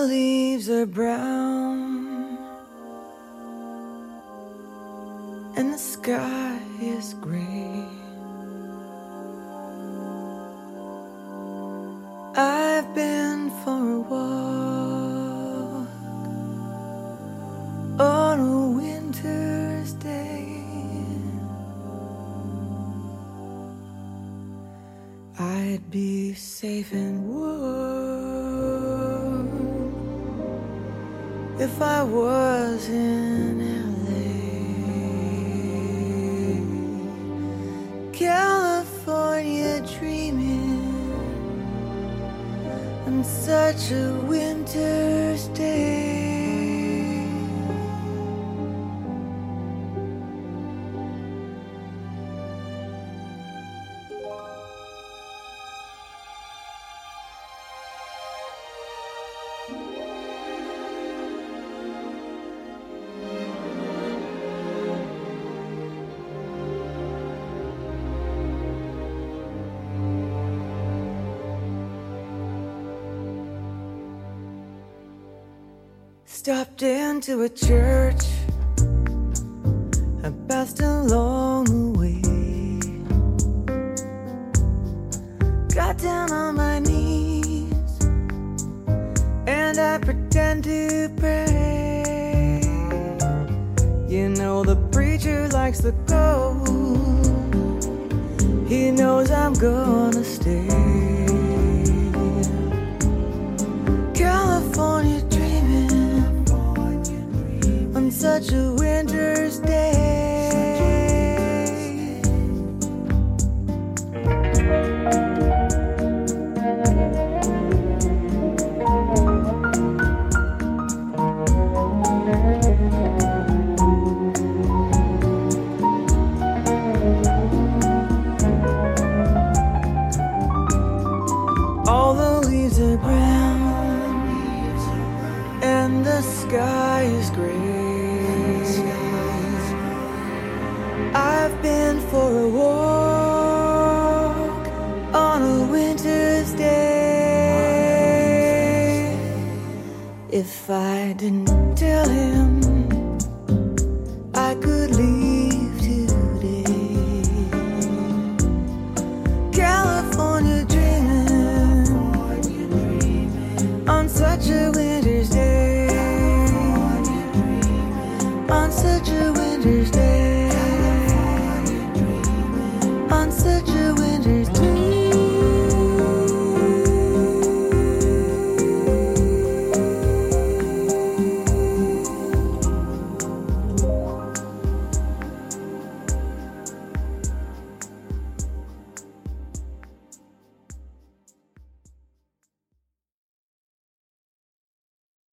leaves are brown and the sky is gray. I've been for a walk on a winter's day. I'd be safe and warm if I was in LA, California, dreaming on such a winter's day. Stopped into a church, I passed along the way, got down on my knees, and I pretend to pray. You know the preacher likes the go, he knows I'm gonna stay. California, such a winter's day. All the leaves are brown and the sky is gray. I've been for a walk on a winter's day. If I didn't